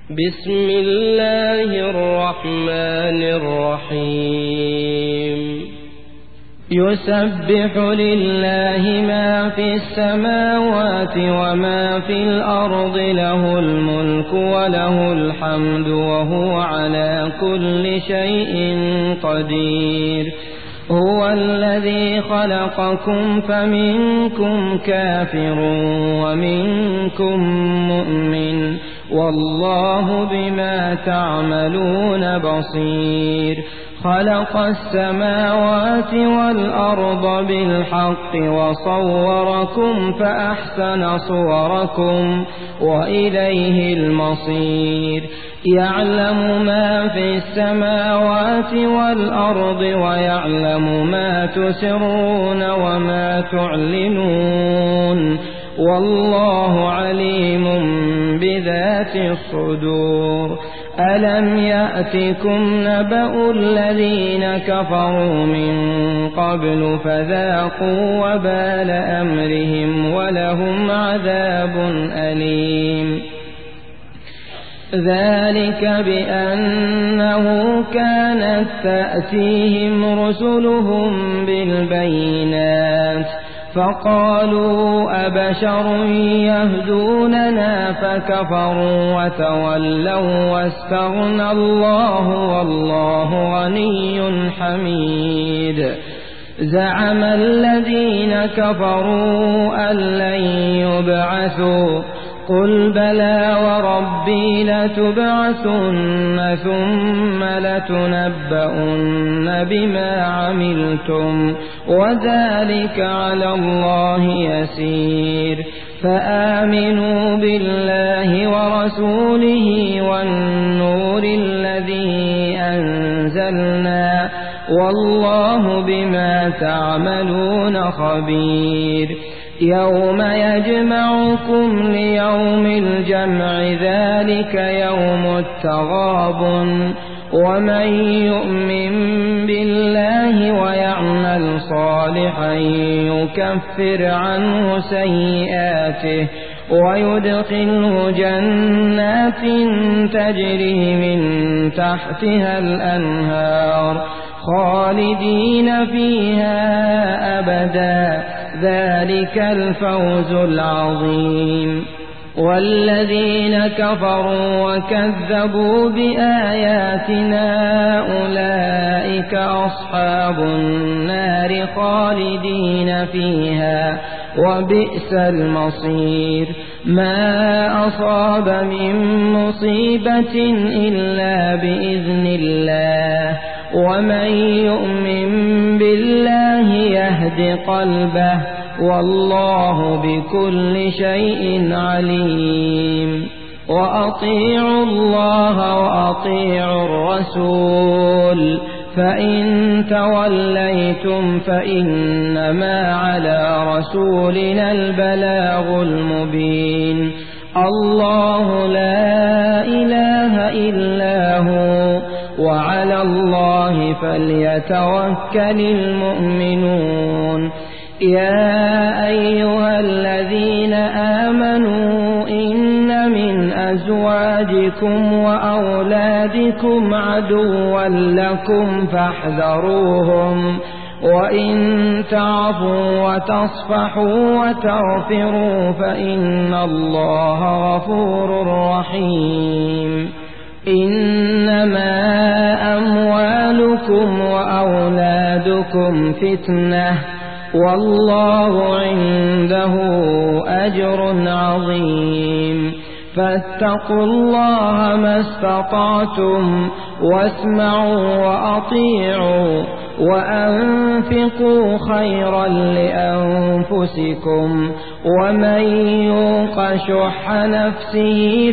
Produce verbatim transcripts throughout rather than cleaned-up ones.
بسم الله الرحمن الرحيم يسبح لله ما في السماوات وما في الأرض له الملك وله الحمد وهو على كل شيء قدير هو الذي خلقكم فمنكم كافر ومنكم مؤمن والله بما تعملون بصير خلق السماوات والأرض بالحق وصوركم فأحسن صوركم وإليه المصير يعلم ما في السماوات والأرض ويعلم ما تسرون وما تعلنون والله عليم بذات الصدور ألم يأتكم نبأ الذين كفروا من قبل فذاقوا وبال أمرهم ولهم عذاب أليم ذلك بأنه كانت تأتيهم رسلهم بالبينات فقالوا أبشر يهدوننا فكفروا وتولوا واستغنى الله والله غني حميد زعم الذين كفروا أن لن يبعثوا قل بلى وربي لتبعثن ثم لتنبؤن بما عملتم وذلك على الله يسير فآمنوا بالله ورسوله والنور الذي أنزلنا والله بما تعملون خبير يوم يجمعكم ليوم الجمع ذلك يوم التغابن ومن يؤمن بالله ويعمل صالحا يكفر عنه سيئاته ويدخله جنات تجري من تحتها الأنهار خالدين فيها أبدا ذلك الفوز العظيم والذين كفروا وكذبوا بآياتنا أولئك أصحاب النار خالدين فيها وبئس المصير ما أصاب من مصيبة إلا بإذن الله ومن يؤمن بالله يهد قلبه والله بكل شيء عليم وأطيعوا الله وأطيعوا الرسول فإن توليتم فإنما على رسولنا البلاغ المبين الله لا إله إلا هو وعلى الله فليتوكل المؤمنون يا أيها الذين آمنوا إن من أزواجكم وأولادكم عدوا لكم فاحذروهم وإن تعفوا وتصفحوا وتغفروا فإن الله غفور رحيم إنما أموالكم وأولادكم فتنة والله عنده أجر عظيم فاتقوا الله ما استطعتم واسمعوا وأطيعوا وأنفقوا خيرا لأنفسكم ومن يوق شح نفسه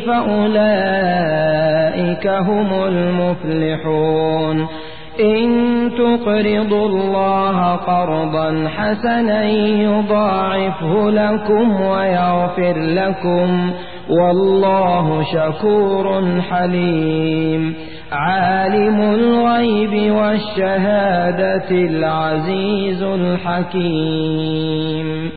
فأولئك هم المفلحون إن تقرضوا الله قرضا حسنا يضاعفه لكم ويغفر لكم والله شكور حليم عالم الغيب والشهادة العزيز الحكيم.